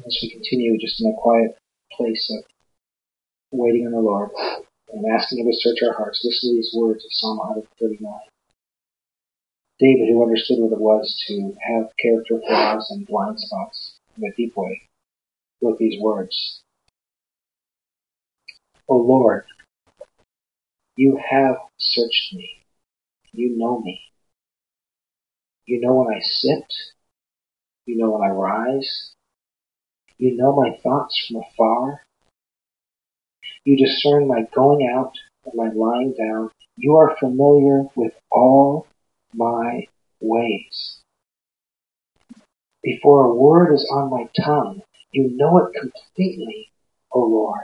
as we continue just in a quiet place of waiting on the Lord and asking Him to search our hearts, listen to these words of Psalm 139. David, who understood what it was to have character flaws and blind spots in a deep way, wrote these words. O Lord, you have searched me. You know me. You know when I sit. You know when I rise. You know my thoughts from afar. You discern my going out and my lying down. You are familiar with all my ways. Before a word is on my tongue, you know it completely, O Lord.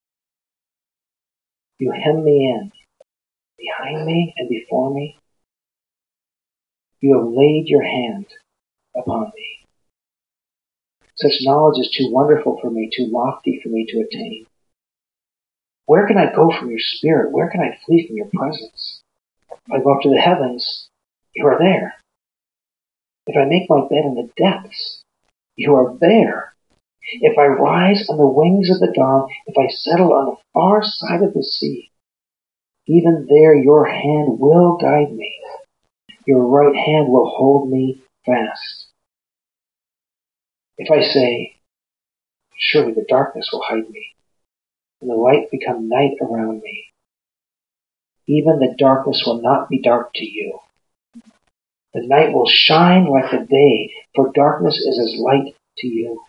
You hem me in, behind me and before me. You have laid your hand upon me. Such knowledge is too wonderful for me, too lofty for me to attain. Where can I go from your spirit? Where can I flee from your presence? If I go up to the heavens, you are there. If I make my bed in the depths, you are there. If I rise on the wings of the dawn, if I settle on the far side of the sea, even there your hand will guide me. Your right hand will hold me fast. If I say, surely the darkness will hide me, and the light become night around me, even the darkness will not be dark to you. The night will shine like the day, for darkness is as light to you.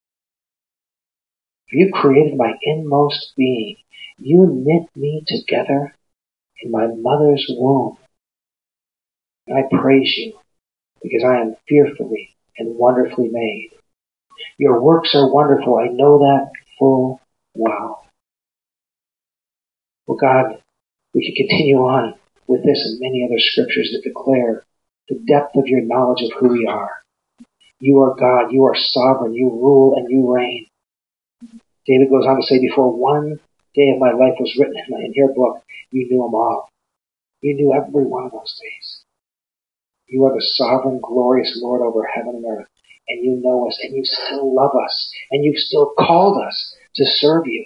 For you created my inmost being. You knit me together in my mother's womb. And I praise you, because I am fearfully and wonderfully made. Your works are wonderful. I know that full well. Well, God, we can continue on with this and many other scriptures that declare the depth of your knowledge of who we are. You are God. You are sovereign. You rule and you reign. David goes on to say, before one day of my life was written in your book, you knew them all. You knew every one of those days. You are the sovereign, glorious Lord over heaven and earth. And you know us, and you still love us, and you've still called us to serve you.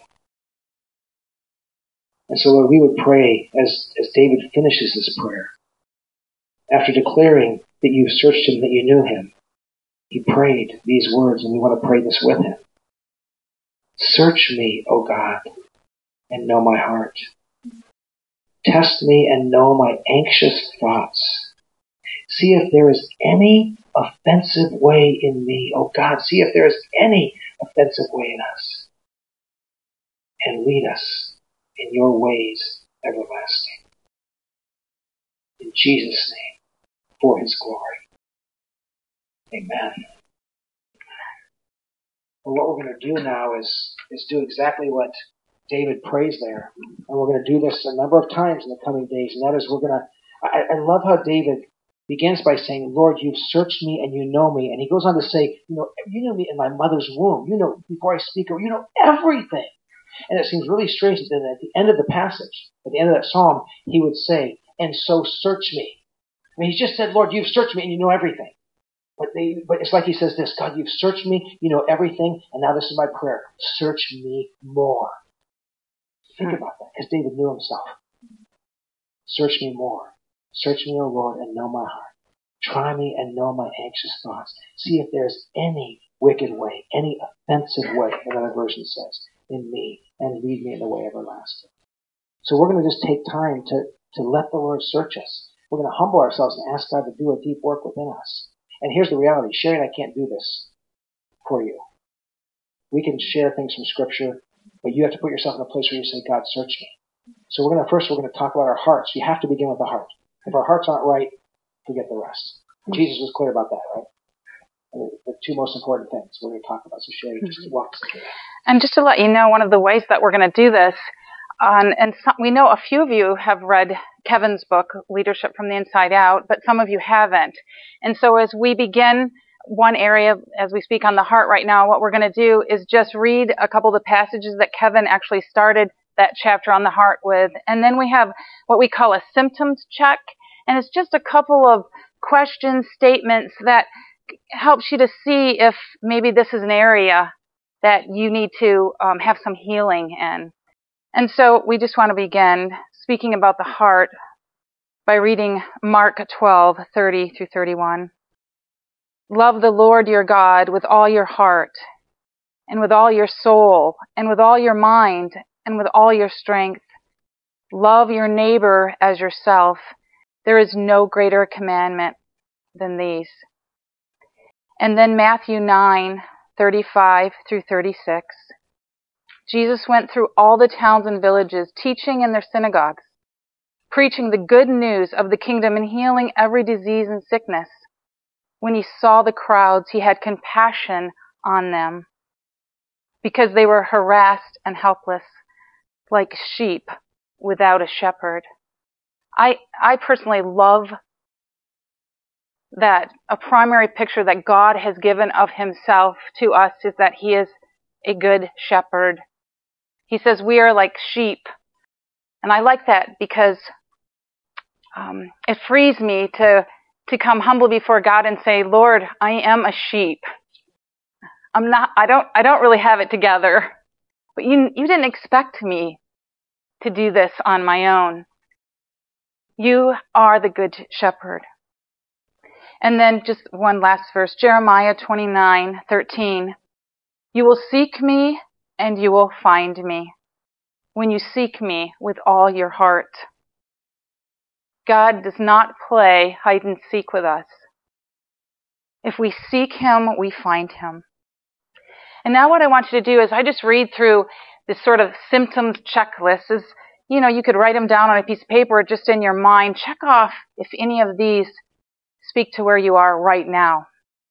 And so, Lord, we would pray as David finishes this prayer. After declaring that you searched him, that you knew him, he prayed these words, and we want to pray this with him. Search me, O God, and know my heart. Test me and know my anxious thoughts. See if there is any offensive way in me. Oh God, see if there is any offensive way in us. And lead us in your ways everlasting. In Jesus' name, for his glory. Amen. Well, what we're going to do now is do exactly what David prays there. And we're going to do this a number of times in the coming days. And that is I love how David begins by saying, Lord, you've searched me and you know me. And he goes on to say, you know me in my mother's womb. You know, before I speak, or you know everything. And it seems really strange that at the end of the passage, at the end of that psalm, he would say, and so search me. I mean, he just said, Lord, you've searched me and you know everything. But it's like he says this, God, you've searched me, you know everything, and now this is my prayer. Search me more. Think about that, because David knew himself. Search me more. Search me, O Lord, and know my heart. Try me and know my anxious thoughts. See if there's any wicked way, any offensive way, another version says, in me, and lead me in the way everlasting. So we're going to just take time to let the Lord search us. We're going to humble ourselves and ask God to do a deep work within us. And here's the reality. Sherry and I can't do this for you. We can share things from Scripture, but you have to put yourself in a place where you say, God, search me. So we're going to talk about our hearts. You have to begin with the heart. If our hearts aren't right, forget the rest. Jesus was clear about that, right? The two most important things we're going to talk about. So Sherry, just walk us through that. And just to let you know, one of the ways that we're going to do this, we know a few of you have read Kevin's book, Leadership from the Inside Out, but some of you haven't. And so as we begin one area, as we speak on the heart right now, what we're going to do is just read a couple of the passages that Kevin actually started that chapter on the heart with. And then we have what we call a symptoms check. And it's just a couple of questions, statements that helps you to see if maybe this is an area that you need to have some healing in. And so we just want to begin speaking about the heart by reading Mark 12:30 through 31. Love the Lord your God with all your heart, and with all your soul, and with all your mind, and with all your strength. Love your neighbor as yourself. There is no greater commandment than these. And then Matthew 9:35 through 36. Jesus went through all the towns and villages, teaching in their synagogues, preaching the good news of the kingdom and healing every disease and sickness. When he saw the crowds, he had compassion on them because they were harassed and helpless, like sheep without a shepherd. I personally love that a primary picture that God has given of himself to us is that he is a good shepherd. He says we are like sheep. And I like that because it frees me to come humbly before God and say, Lord, I am a sheep. I don't really have it together. But you didn't expect me to do this on my own. You are the good shepherd. And then just one last verse, Jeremiah 29:13. You will seek me and you will find me when you seek me with all your heart. God does not play hide and seek with us. If we seek him, we find him. And now what I want you to do is I just read through this sort of symptoms checklist. You could write them down on a piece of paper or just in your mind. Check off if any of these speak to where you are right now.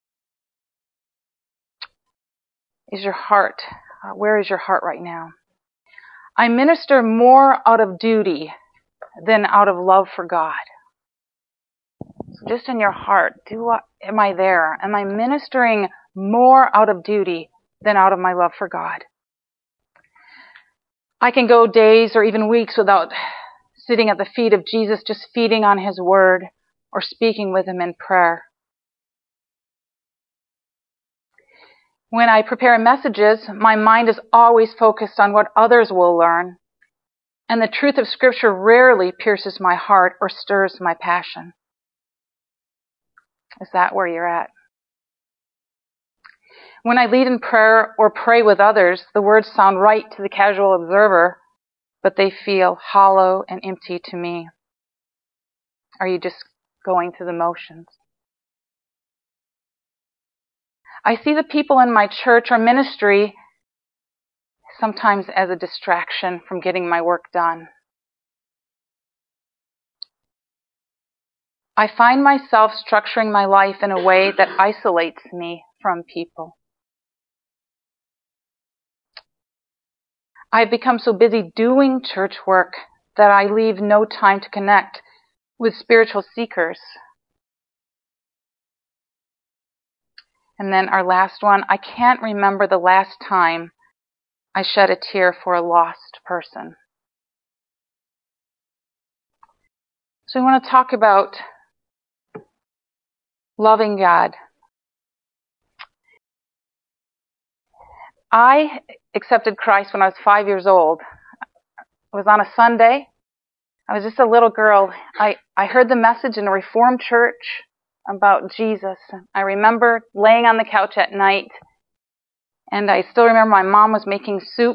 Is your heart, where is your heart right now? I minister more out of duty than out of love for God. So just in your heart, am I there? Am I ministering more out of duty than out of my love for God? I can go days or even weeks without sitting at the feet of Jesus, just feeding on his word or speaking with him in prayer. When I prepare messages, my mind is always focused on what others will learn, and the truth of Scripture rarely pierces my heart or stirs my passion. Is that where you're at? When I lead in prayer or pray with others, the words sound right to the casual observer, but they feel hollow and empty to me. Are you just going through the motions? I see the people in my church or ministry sometimes as a distraction from getting my work done. I find myself structuring my life in a way that isolates me from people. I've become so busy doing church work that I leave no time to connect with spiritual seekers. And then our last one, I can't remember the last time I shed a tear for a lost person. So we want to talk about loving God. I accepted Christ when I was 5 years old. It was on a Sunday. I was just a little girl. I heard the message in a Reformed church about Jesus. I remember laying on the couch at night, and I still remember my mom was making soup.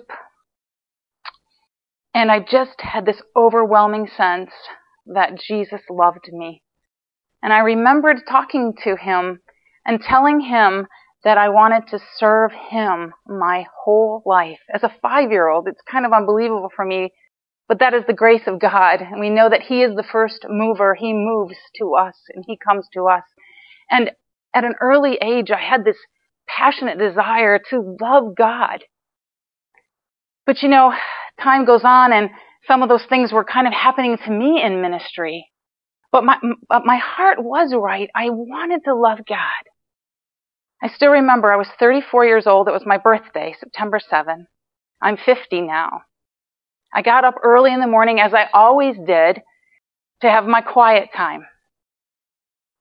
And I just had this overwhelming sense that Jesus loved me. And I remembered talking to him and telling him that I wanted to serve him my whole life. As a 5-year-old, it's kind of unbelievable for me, but that is the grace of God. And we know that he is the first mover. He moves to us and he comes to us. And at an early age, I had this passionate desire to love God. But time goes on and some of those things were kind of happening to me in ministry. But my heart was right. I wanted to love God. I still remember I was 34 years old. It was my birthday, September 7th. I'm 50 now. I got up early in the morning, as I always did, to have my quiet time,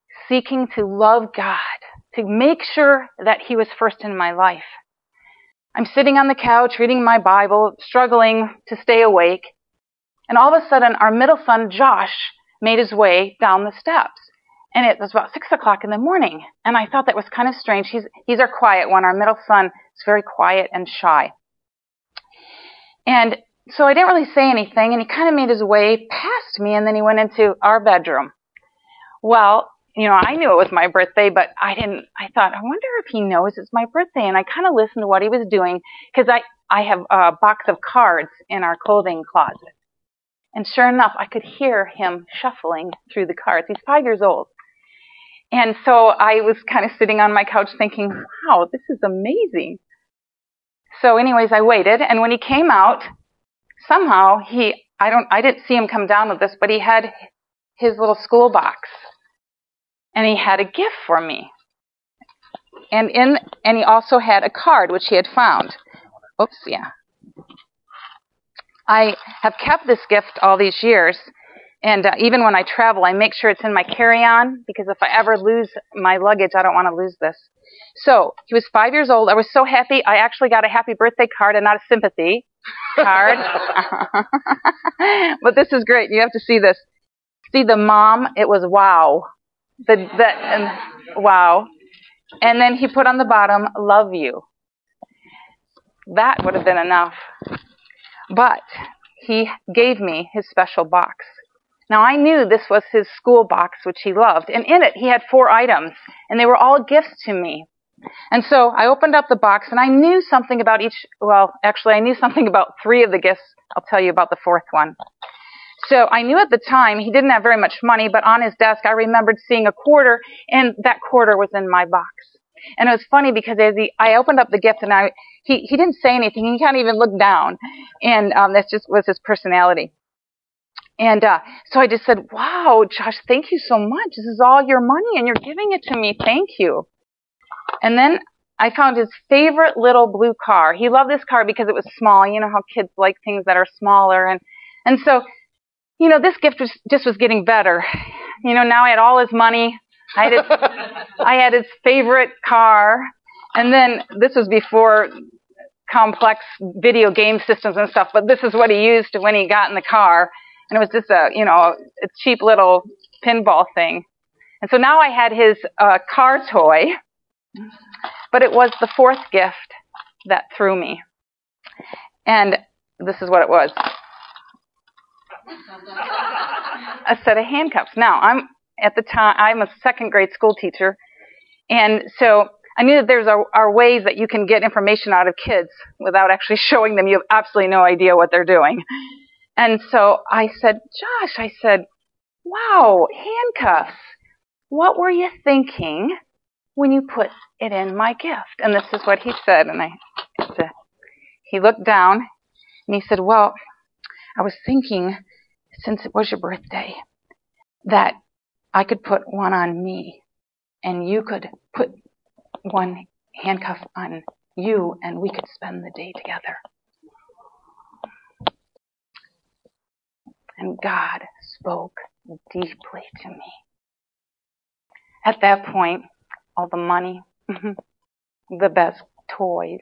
seeking to love God, to make sure that he was first in my life. I'm sitting on the couch reading my Bible, struggling to stay awake. And all of a sudden, our middle son, Josh, made his way down the steps. And it was about 6 o'clock in the morning. And I thought that was kind of strange. He's our quiet one. Our middle son is very quiet and shy. And so I didn't really say anything, and he kind of made his way past me, and then he went into our bedroom. Well, I knew it was my birthday, but I thought, I wonder if he knows it's my birthday. And I kind of listened to what he was doing, because I have a box of cards in our clothing closet. And sure enough, I could hear him shuffling through the cards. He's 5 years old. And so I was kind of sitting on my couch thinking, wow, this is amazing. So anyways, I waited, and when he came out, somehow I didn't see him come down with this, but he had his little school box. And he had a gift for me. And he also had a card, which he had found. Oops, yeah. I have kept this gift all these years, and even when I travel, I make sure it's in my carry-on, because if I ever lose my luggage, I don't want to lose this. So, he was 5 years old. I was so happy. I actually got a happy birthday card and not a sympathy card. But this is great. You have to see this. See the mom? It was wow. Wow. And then he put on the bottom, love you. That would have been enough. But he gave me his special box. Now I knew this was his school box, which he loved. And in it, he had 4 items. And they were all gifts to me. And so I opened up the box, and I knew something about I knew something about 3 of the gifts. I'll tell you about the 4th one. So I knew at the time he didn't have very much money, but on his desk I remembered seeing a quarter, and that quarter was in my box. And it was funny because I opened up the gift, and he didn't say anything. He can't even look down. And that just was his personality. And so I just said, wow, Josh, thank you so much. This is all your money, and you're giving it to me. Thank you. And then I found his favorite little blue car. He loved this car because it was small. You know how kids like things that are smaller. And so, this gift was getting better. Now I had all his money. I had his favorite car. And then this was before complex video game systems and stuff, but this is what he used when he got in the car. And it was just a cheap little pinball thing. And so now I had his car toy, but it was the 4th gift that threw me. And this is what it was. A set of handcuffs. Now, I'm a 2nd grade school teacher, and so I knew that there's are ways that you can get information out of kids without actually showing them. You have absolutely no idea what they're doing. And so I said, Josh, wow, handcuffs. What were you thinking when you put it in my gift? And this is what he said. And he looked down, and he said, well, I was thinking, since it was your birthday, that I could put one on me, and you could put one handcuff on you, and we could spend the day together. And God spoke deeply to me. At that point, all the money, the best toys,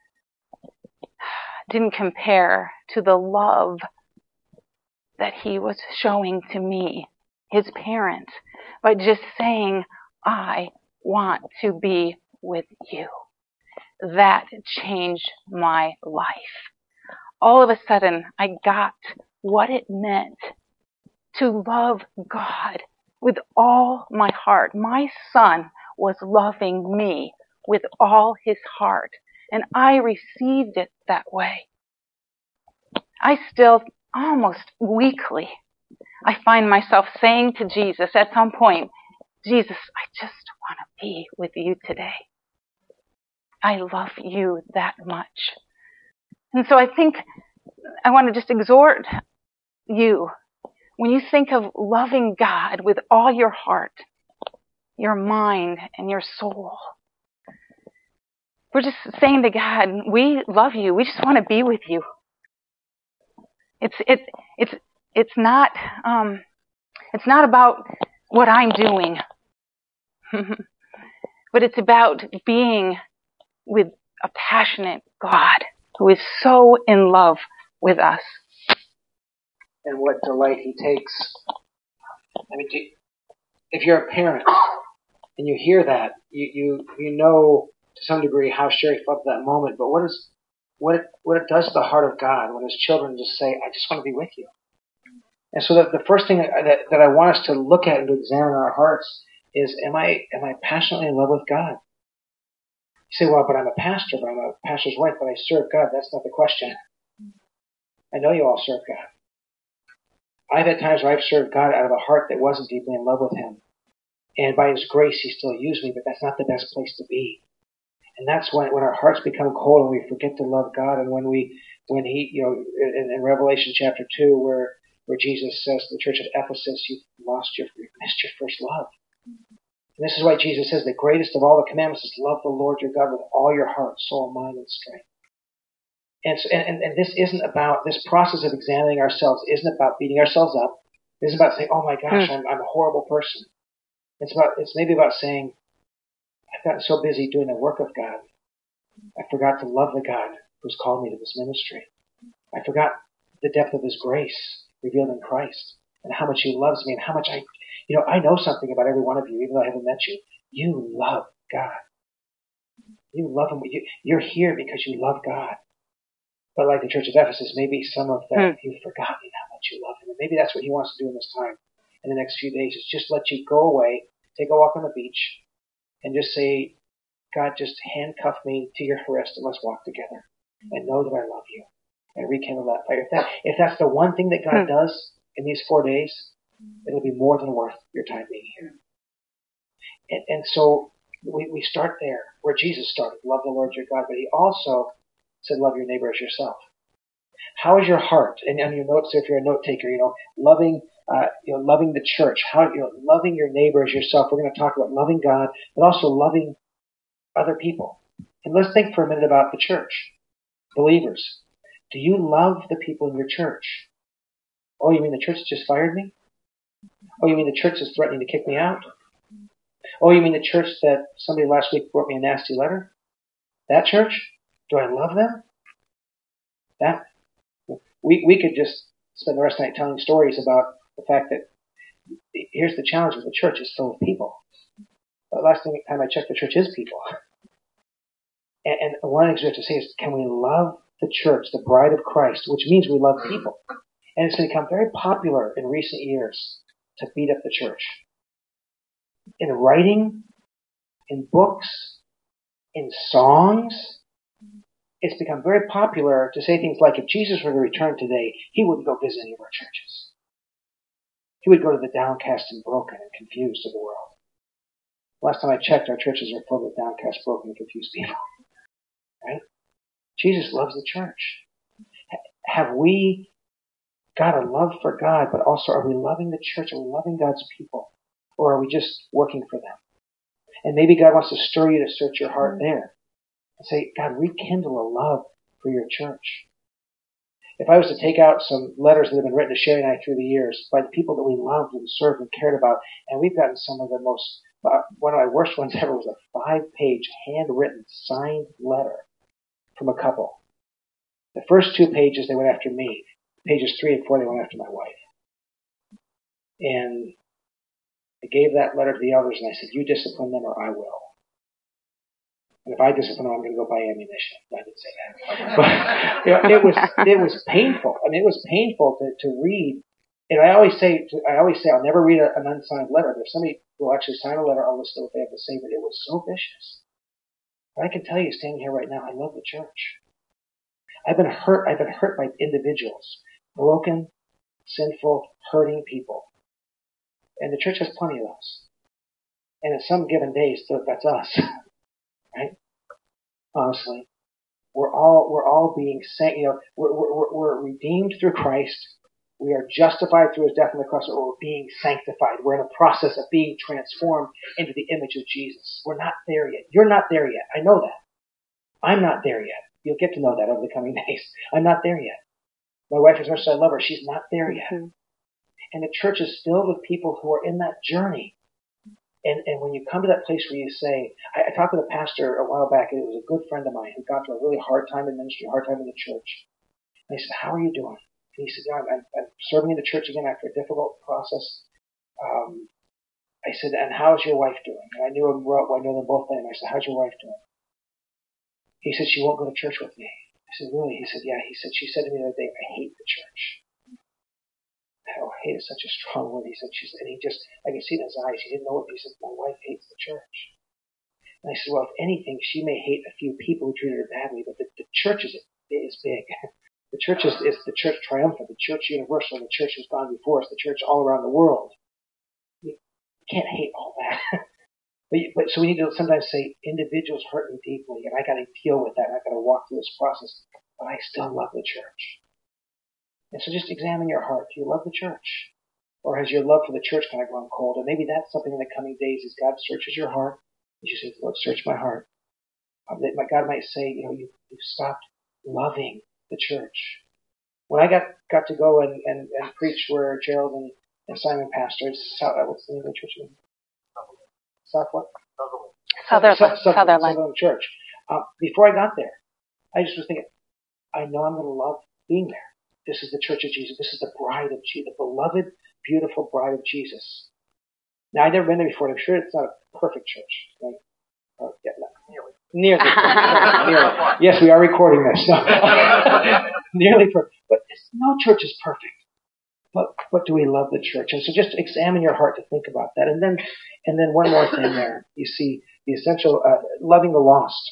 didn't compare to the love that he was showing to me, his parents, by just saying, I want to be with you. That changed my life. All of a sudden, I got what it meant to love God with all my heart. My son was loving me with all his heart, and I received it that way. I still, almost weekly, I find myself saying to Jesus at some point, Jesus, I just want to be with you today. I love you that much. And so I think I want to just exhort you, when you think of loving God with all your heart, your mind, and your soul, we're just saying to God, we love you. We just want to be with you. It's not about what I'm doing, but it's about being with a passionate God who is so in love with us. And what delight he takes. I mean, if you're a parent and you hear that, you know to some degree how Sherry felt at that moment. But what it does to the heart of God when his children just say, I just want to be with you. And so the first thing that I want us to look at and to examine our hearts is, am I passionately in love with God? You say, well, but I'm a pastor, but I'm a pastor's wife, but I serve God. That's not the question. I know you all serve God. I've had times where I've served God out of a heart that wasn't deeply in love with him. And by his grace, he still used me, but that's not the best place to be. And that's when our hearts become cold and we forget to love God. And when he, in Revelation chapter 2, where Jesus says to the church at Ephesus, you've missed your first love. And this is why Jesus says the greatest of all the commandments is love the Lord your God with all your heart, soul, mind, and strength. And this isn't about, this process of examining ourselves isn't about beating ourselves up. It isn't about saying, oh my gosh, I'm a horrible person. It's maybe about saying, I've gotten so busy doing the work of God, I forgot to love the God who's called me to this ministry. I forgot the depth of his grace revealed in Christ and how much he loves me and how much I know something about every one of you, even though I haven't met you. You love God. You love him. You're here because you love God. But like the church of Ephesus, maybe some of that you've forgotten how much you love him. And maybe that's what he wants to do in this time, in the next few days, is just let you go away, take a walk on the beach, and just say, God, just handcuff me to your wrist and let's walk together. And know that I love you. And rekindle that fire. If that's the one thing that God does in these 4 days, it'll be more than worth your time being here. And so we start there, where Jesus started. Love the Lord your God. But he also said, love your neighbor as yourself. How is your heart? And on your notes, if you're a note taker, loving the church, loving your neighbor as yourself. We're going to talk about loving God, but also loving other people. And let's think for a minute about the church. Believers, do you love the people in your church? Oh, you mean the church just fired me? Oh, you mean the church is threatening to kick me out? Oh, you mean the church that somebody last week wrote me a nasty letter? That church? Do I love them? That we could just spend the rest of the night telling stories about the fact that here's the challenge with the church: it's full of people. But last time I checked, the church is people. And one of the things we have to say is, can we love the church, the bride of Christ, which means we love people? And it's become very popular in recent years to beat up the church. In writing, in books, in songs, it's become very popular to say things like, if Jesus were to return today, he wouldn't go visit any of our churches. He would go to the downcast and broken and confused of the world. Last time I checked, our churches are filled with downcast, broken, and confused people. Right? Jesus loves the church. Have we got a love for God, but also are we loving the church? Are we loving God's people? Or are we just working for them? And maybe God wants to stir you to search your heart there. And say, God, rekindle a love for your church. If I was to take out some letters that have been written to Sherry and I through the years by the people that we loved and served and cared about, and we've gotten some of the most, one of my worst ones ever was a 5-page handwritten signed letter from a couple. The first 2 pages, they went after me. Pages 3 and 4, they went after my wife. And I gave that letter to the elders and I said, you discipline them or I will. And if I discipline them, I'm going to go buy ammunition. I didn't say that. But it was painful. I mean, it was painful to read. And I always say I'll never read an unsigned letter. If somebody will actually sign a letter, I'll listen to what they have to say. But it was so vicious. But I can tell you, standing here right now, I love the church. I've been hurt by individuals, broken, sinful, hurting people. And the church has plenty of those. And in some given days, that's us. Right? Honestly. We're all being we're redeemed through Christ. We are justified through his death on the cross, or we're being sanctified. We're in a process of being transformed into the image of Jesus. We're not there yet. You're not there yet. I know that. I'm not there yet. You'll get to know that over the coming days. I'm not there yet. My wife, as much as I love her, she's not there yet. And the church is filled with people who are in that journey. And when you come to that place where you say, I talked with a pastor a while back, and it was a good friend of mine who got through a really hard time in ministry, hard time in the church. And I said, how are you doing? And he said, I'm serving in the church again after a difficult process. I said, and how's your wife doing? And I knew him well, I know them both by name. I said, how's your wife doing? He said, she won't go to church with me. I said, really? He said, yeah. He said, she said to me the other day, I hate the church. Oh, hate is such a strong word. He said, and he just, I could see in his eyes, he didn't know what, he said, my wife hates the church. And I said, well, if anything, she may hate a few people who treated her badly, but the church is big. The church is the church triumphant, the church universal, the church who's gone before us, the church all around the world. You can't hate all that. But so we need to sometimes say, individuals hurt me deeply, and I got to deal with that, and I got to walk through this process, but I still love the church. And so just examine your heart. Do you love the church? Or has your love for the church kind of grown cold? And maybe that's something in the coming days as God searches your heart. You say, Lord, search my heart. God might say, you've stopped loving the church. When I got to go and preach where Gerald and Simon pastored, what's the name of the church? South what? Sutherland Church. Before I got there, I just was thinking, I know I'm going to love being there. This is the church of Jesus. This is the bride of Jesus, the beloved, beautiful bride of Jesus. Now, I've never been there before, and I'm sure it's not a perfect church. Right? Nearly. Yes, we are recording this. No. Nearly perfect. But no church is perfect. But do we love the church? And so just examine your heart to think about that. And then one more thing there. You see the essential, loving the lost.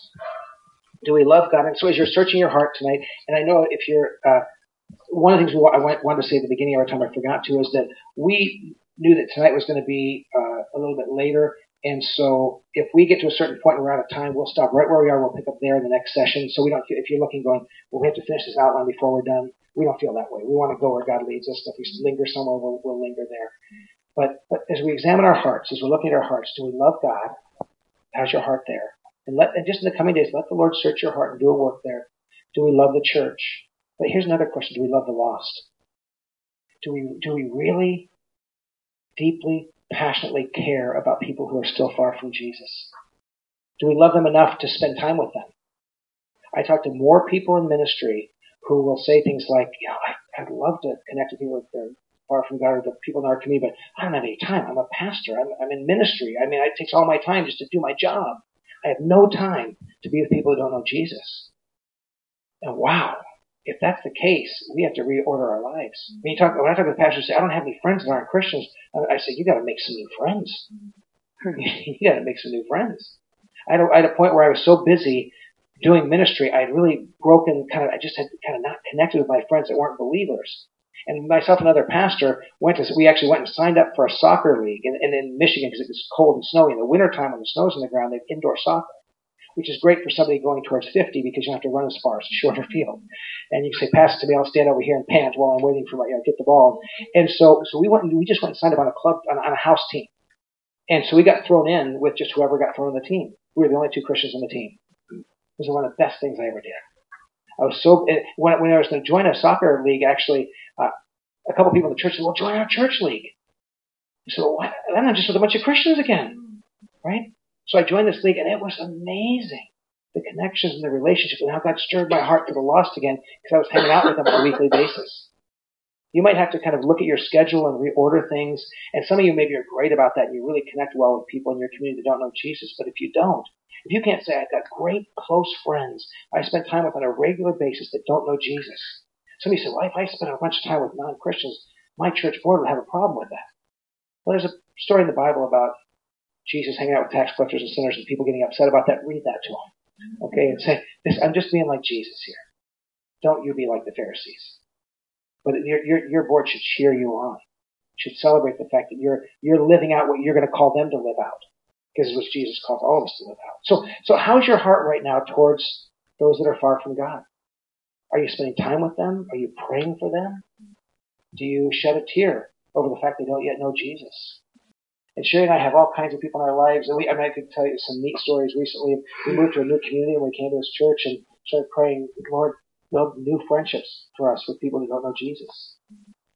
Do we love God? And so as you're searching your heart tonight, and I know if you're, one of the things I wanted to say at the beginning of our time I forgot to is that we knew that tonight was going to be a little bit later. And so if we get to a certain point and we're out of time, we'll stop right where we are. We'll pick up there in the next session. So we don't, if you're looking going, well, we have to finish this outline before we're done. We don't feel that way. We want to go where God leads us. If we linger somewhere, we'll linger there. But as we examine our hearts, as we're looking at our hearts, do we love God? How's your heart there? And just in the coming days, let the Lord search your heart and do a work there. Do we love the church? But here's another question. Do we love the lost? Do we really deeply, passionately care about people who are still far from Jesus? Do we love them enough to spend time with them? I talk to more people in ministry who will say things like, I'd love to connect with people that are far from God or the people in our community, but I don't have any time. I'm a pastor. I'm in ministry. I mean, it takes all my time just to do my job. I have no time to be with people who don't know Jesus. And wow, if that's the case, we have to reorder our lives. When I talk to pastors who say, I don't have any friends that aren't Christians, I say, you got to make some new friends. You got to make some new friends. I had a point where I was so busy doing ministry, I had really broken I just had kind of not connected with my friends that weren't believers. And myself and another pastor we actually went and signed up for a soccer league in Michigan because it was cold and snowy. In the wintertime when the snow's on the ground, they have indoor soccer, which is great for somebody going towards 50 because you don't have to run as far. It's a shorter field. And you can say, pass it to me, I'll stand over here and pant while I'm waiting for get the ball. And so we just went and signed up on a club, on a house team. And so we got thrown in with just whoever got thrown in the team. We were the only two Christians on the team. It was one of the best things I ever did. I was when I was going to join a soccer league, actually, a couple people in the church said, well, join our church league. So then I'm just with a bunch of Christians again, right? So I joined this league, and it was amazing. The connections and the relationships, and how God stirred my heart for the lost again, because I was hanging out with them on a weekly basis. You might have to kind of look at your schedule and reorder things, and some of you maybe are great about that, and you really connect well with people in your community that don't know Jesus, but if you can't say, I've got great close friends I spend time with on a regular basis that don't know Jesus. Some of you say, well, if I spend a bunch of time with non-Christians, my church board would have a problem with that. Well, there's a story in the Bible about Jesus hanging out with tax collectors and sinners and people getting upset about that. Read that to them. Okay? And say, I'm just being like Jesus here. Don't you be like the Pharisees. But your board should cheer you on. Should celebrate the fact that you're living out what you're going to call them to live out. Because it's what Jesus calls all of us to live out. So how's your heart right now towards those that are far from God? Are you spending time with them? Are you praying for them? Do you shed a tear over the fact they don't yet know Jesus? And Sherry and I have all kinds of people in our lives. And I could tell you some neat stories recently. We moved to a new community and we came to this church and started praying, Lord, build new friendships for us with people who don't know Jesus.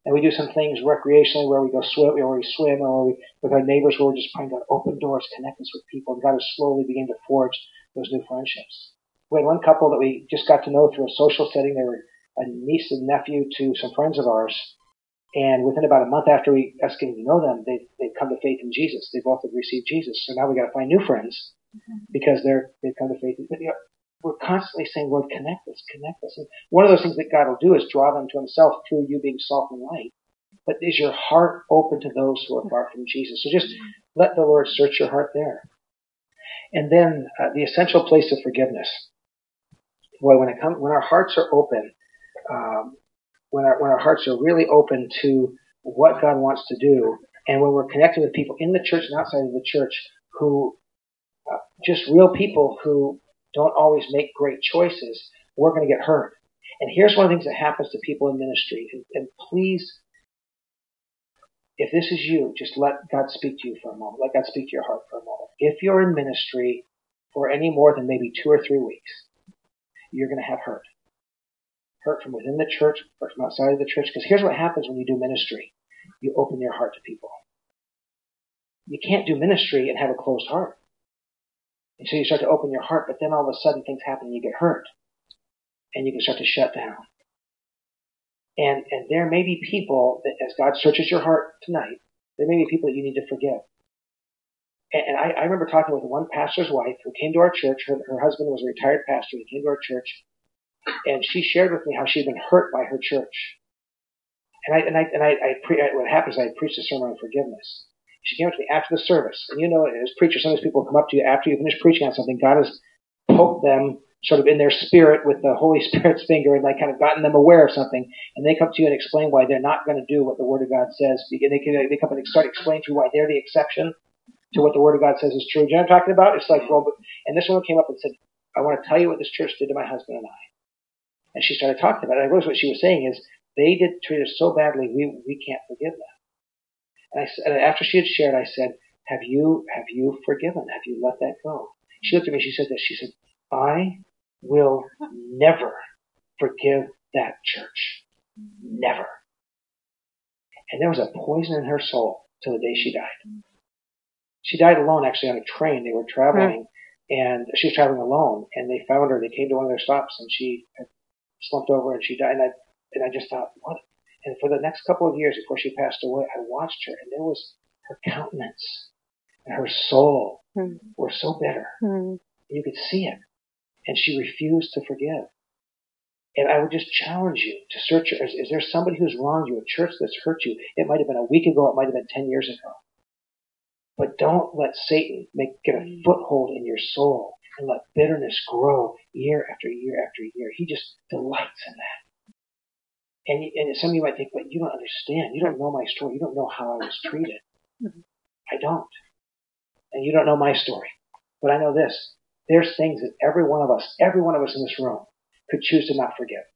And we do some things recreationally where we go swim, or we swim, or we, with our neighbors where we're just praying God, open doors, connect us with people. And God is slowly beginning to forge those new friendships. We had one couple that we just got to know through a social setting. They were a niece and nephew to some friends of ours. And within about a month after us getting to know them, they'd come to faith in Jesus. They both had received Jesus. So now we got to find new friends because they've come to faith. But we're constantly saying, Lord, connect us, connect us. And one of those things that God will do is draw them to himself through you being salt and light. But is your heart open to those who are far from Jesus? So just let the Lord search your heart there. And then the essential place of forgiveness. Boy, when our hearts are open, when our hearts are really open to what God wants to do, and when we're connected with people in the church and outside of the church who, just real people who don't always make great choices, we're going to get hurt. And here's one of the things that happens to people in ministry. And please, if this is you, just let God speak to you for a moment. Let God speak to your heart for a moment. If you're in ministry for any more than maybe 2 or 3 weeks, you're going to have hurt. Hurt from within the church or from outside of the church. Because here's what happens when you do ministry. You open your heart to people. You can't do ministry and have a closed heart. And so you start to open your heart, but then all of a sudden things happen and you get hurt. And you can start to shut down. And there may be people that, as God searches your heart tonight, there may be people that you need to forgive. And I remember talking with one pastor's wife who came to our church. Her husband was a retired pastor. He came to our church, and she shared with me how she'd been hurt by her church. What happens is I preached a sermon on forgiveness. She came up to me after the service, and as preachers, sometimes people come up to you after you finish preaching on something. God has poked them sort of in their spirit with the Holy Spirit's finger and kind of gotten them aware of something, and they come to you and explain why they're not going to do what the Word of God says. They come and start explaining to you why they're the exception to what the Word of God says is true. Do you know what I'm talking about? It's like, and this woman came up and said, I want to tell you what this church did to my husband and I. And she started talking about it. I realized what she was saying is, they did treat us so badly, we can't forgive them. And after she had shared, I said, have you forgiven? Have you let that go? She looked at me, she said this, she said, I will never forgive that church. Never. And there was a poison in her soul till the day she died. She died alone, actually, on a train. They were traveling, and she was traveling alone, and they found her. They came to one of their stops, and she had slumped over, and she died. And I just thought, what? And for the next couple of years before she passed away, I watched her, and there was her countenance and her soul were so bitter. You could see it. And she refused to forgive. And I would just challenge you to search, is there somebody who's wronged you, a church that's hurt you? It might have been a week ago, it might have been 10 years ago. But don't let Satan get a foothold in your soul and let bitterness grow year after year after year. He just delights in that. And some of you might think, but you don't understand. You don't know my story. You don't know how I was treated. I don't. And you don't know my story. But I know this. There's things that every one of us in this room could choose to not forgive.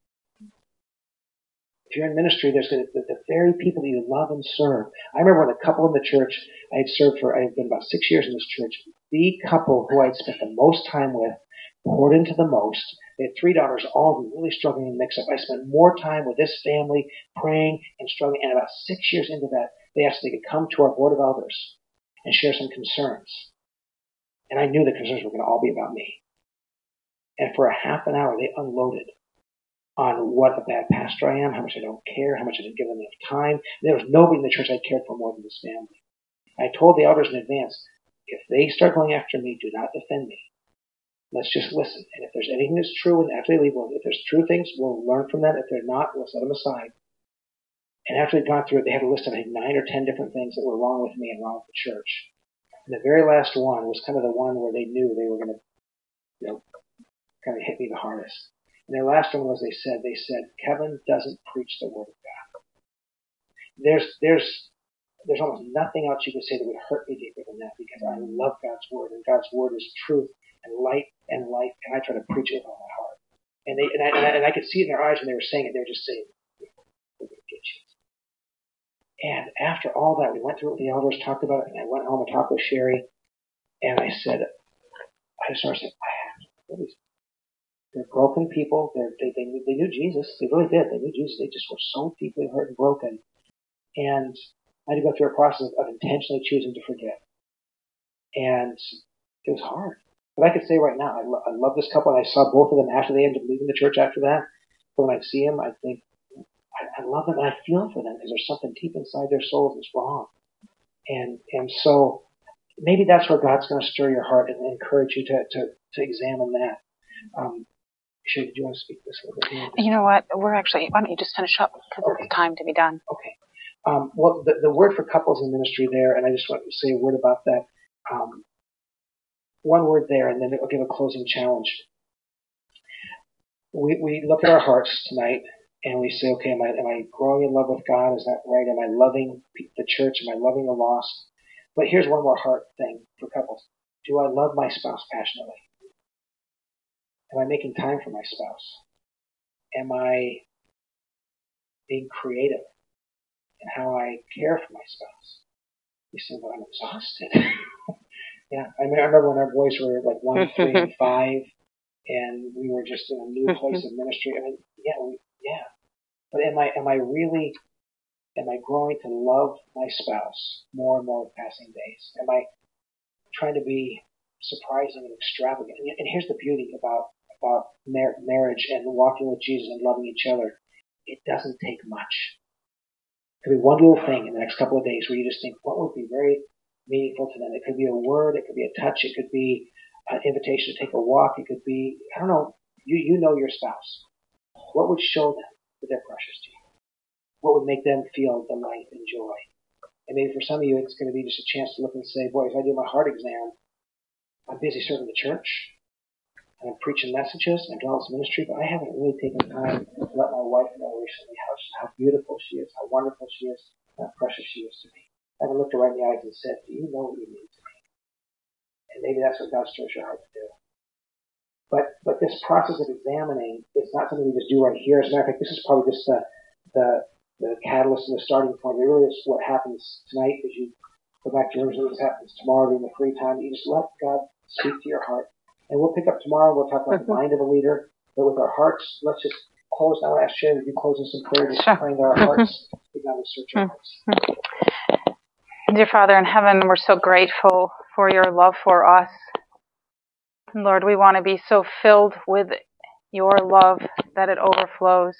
If you're in ministry, there's the very people that you love and serve. I remember when a couple in the church I had been about 6 years in this church, the couple who I'd spent the most time with poured into the most. They had 3 daughters, all who were really struggling in mix-up. I spent more time with this family praying and struggling, and about 6 years into that, they asked if they could come to our board of elders and share some concerns. And I knew the concerns were going to all be about me. And for a half an hour, they unloaded on what a bad pastor I am, how much I don't care, how much I didn't give them enough time. There was nobody in the church I cared for more than this family. I told the elders in advance, if they start going after me, do not defend me. Let's just listen. And if there's anything that's true, and after they leave, if there's true things, we'll learn from them. If they're not, we'll set them aside. And after they'd gone through it, they had a list of 9 or 10 different things that were wrong with me and wrong with the church. And the very last one was kind of the one where they knew they were going to, kind of hit me the hardest. And their last one was they said, Kevin doesn't preach the Word of God. There's almost nothing else you can say that would hurt me deeper than that, because I love God's Word, and God's Word is truth and light and life, and I try to preach it with all my heart. And I could see it in their eyes when they were saying it. They were just saying, we're going to get you. And after all that, we went through it with the elders, talked about it, and I went home and talked with Sherry, and I said, I just started saying, I have to forgive these. They're broken people. They knew Jesus. They really did. They knew Jesus. They just were so deeply hurt and broken. And I had to go through a process of intentionally choosing to forget. And it was hard. But I could say right now, I love this couple, and I saw both of them after they ended up leaving the church after that. But when I see them, I think, I love them, and I feel for them because there's something deep inside their souls that's wrong. And so maybe that's where God's going to stir your heart and encourage you to examine that. Sherry, did you want to speak this a little bit more? You know what? Why don't you just finish up because it's time to be done. Okay. Well, the word for couples in ministry there, and I just want to say a word about that. One word there, and then I'll give a closing challenge. We look at our hearts tonight, and we say, okay, am I growing in love with God? Is that right? Am I loving the church? Am I loving the lost? But here's one more heart thing for couples. Do I love my spouse passionately? Am I making time for my spouse? Am I being creative in how I care for my spouse? You say, well, I'm exhausted. Yeah, I remember when our boys were like 1, 3, and 5, and we were just in a new place of ministry. I mean, yeah. But am I growing to love my spouse more and more with passing days? Am I trying to be surprising and extravagant? And here's the beauty about marriage and walking with Jesus and loving each other. It doesn't take much. It could be one little thing in the next couple of days where you just think, what would be very meaningful to them? It could be a word, it could be a touch, it could be an invitation to take a walk, it could be, I don't know, you know your spouse. What would show them that they're precious to you? What would make them feel delight and joy? And maybe for some of you, it's going to be just a chance to look and say, boy, if I do my heart exam, I'm busy serving the church, and I'm preaching messages, and I'm doing all this ministry, but I haven't really taken time to let my wife know recently how beautiful she is, how wonderful she is, how precious she is to me. I haven't looked her right in the eyes and said, do you know what you mean to me? And maybe that's what God stirs your heart to do. But this process of examining, it's not something we just do right here. As a matter of fact, this is probably just the catalyst and the starting point. It really is what happens tonight as you go back to your rooms. What happens tomorrow in the free time. You just let God speak to your heart. And we'll pick up tomorrow. We'll talk about the mind of a leader. But with our hearts, let's just close now. Ask Sherry, would you close us in prayer? Just praying that our hearts, we got to search our hearts. Dear Father in heaven, we're so grateful for your love for us. And Lord, we want to be so filled with your love that it overflows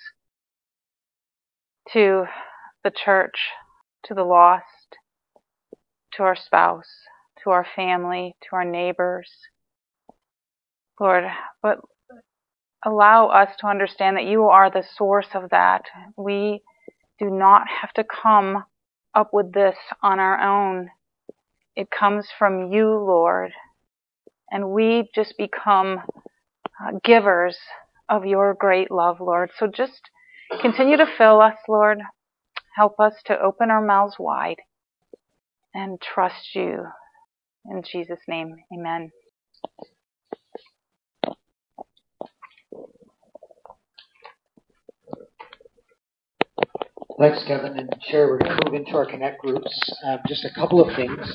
to the church, to the lost, to our spouse, to our family, to our neighbors. Lord, but allow us to understand that you are the source of that. We do not have to come up with this on our own. It comes from you, Lord. And we just become givers of your great love, Lord. So just continue to fill us, Lord. Help us to open our mouths wide and trust you. In Jesus' name, amen. Thanks, Kevin and Sherry. We're going to move into our Connect groups. Just a couple of things.